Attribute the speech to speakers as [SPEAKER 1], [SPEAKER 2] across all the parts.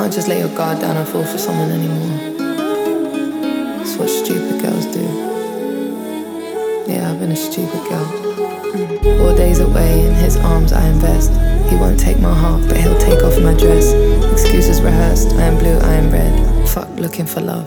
[SPEAKER 1] can't just let your guard down and fall for someone anymore. That's what stupid girls do. Yeah, I've been a stupid girl. 4 days away, in his arms I invest. He won't take my heart, but he'll take off my dress. Excuses rehearsed, I am blue, I am red. Fuck looking for love.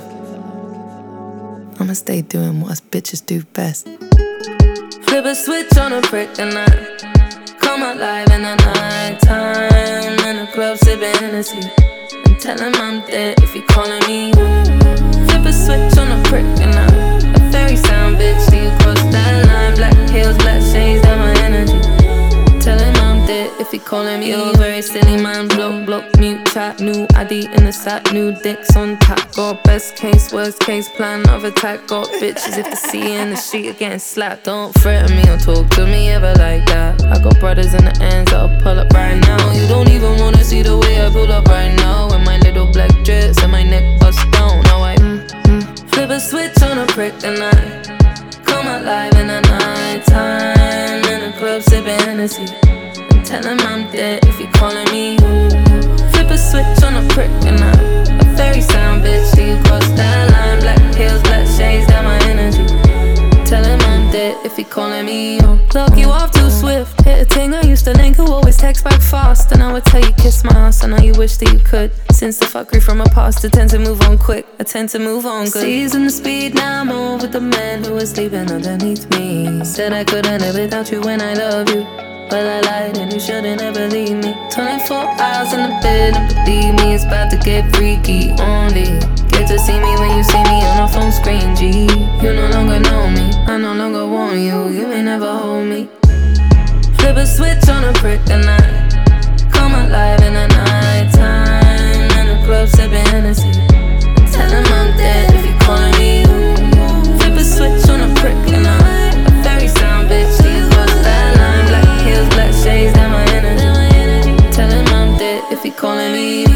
[SPEAKER 1] I'ma stay doing what us bitches do best.
[SPEAKER 2] Flip a switch on a prick and I come alive in the night time. In the club sipping Hennessy and tell him I'm dead if he calling me. Flip a switch on a prick and I a fairy sound bitch. See you cross that line. Black heels, black shades, that my energy. Tell him I'm dead if he calling me. You're very silly man, block, mute, chat. New ID in the sack, new dicks on tap. Got best case, worst case plan of attack. Got bitches if they see you in the street are getting slapped. Don't threaten me or talk to me ever like that. I got brothers in the ends that'll pull up right now. You don't even wanna see the way I pull up right now. With my little black dress and my neck bust down. Now I flip a switch on a prick and I come alive in the night time. In the club sipping Hennessy and tell him I'm dead if he calling me. Flip a switch on a prick and I a fairy sound bitch. See you cross that line. Black heels, black shades, that my energy. Tell him I'm dead if he calling me. Lock you off too swift. Hit a ting I used to link who always text back fast. And I would tell you kiss my ass. I know you wish that you could. Since the fuckery from my past, I tend to move on quick. I tend to move on good. Season the speed, now I'm over the man who was sleeping underneath me. Said I couldn't live without you when I love you. Well, I lied and you shouldn't ever leave me. 24 hours in the bed and believe me, it's about to get freaky. Only get to see me when you see me on a phone screen, G. You no longer know me, I no longer want you. You may never hold me. Flip a switch on a prick and I come alive in the night time. In the club sipping Hennessy and tell him I'm dead if he calling me. Flip a switch on a prick and I a fairy sound bitch. See you cross that line. Black heels, black shades, that my energy. Tell him I'm dead if he calling me.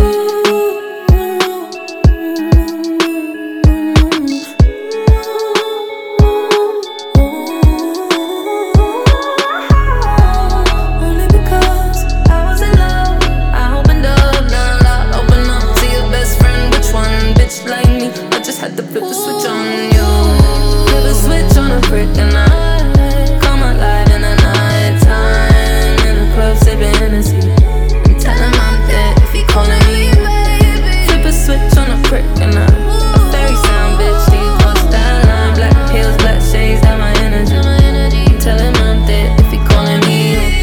[SPEAKER 2] Only because I was in love, I opened up, now I open up to your best friend. Which one, bitch like me? I just had to flip the switch on you. Flip a switch on a prick and I come alive in the night time. In the club sipping Hennessy and tell him I'm dead if he calling me. Flip a switch on a prick and I a fairy sound bitch. See you cross that line. Black heels, black shades, that my energy. Tell him I'm dead if he calling me.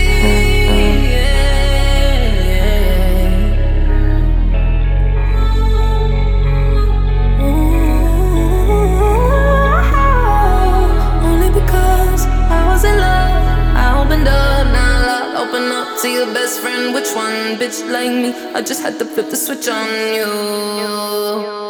[SPEAKER 2] Only because I was in love, I opened up, now I open up to your best friend. Which one, bitch like me? I just had to flip the switch on you.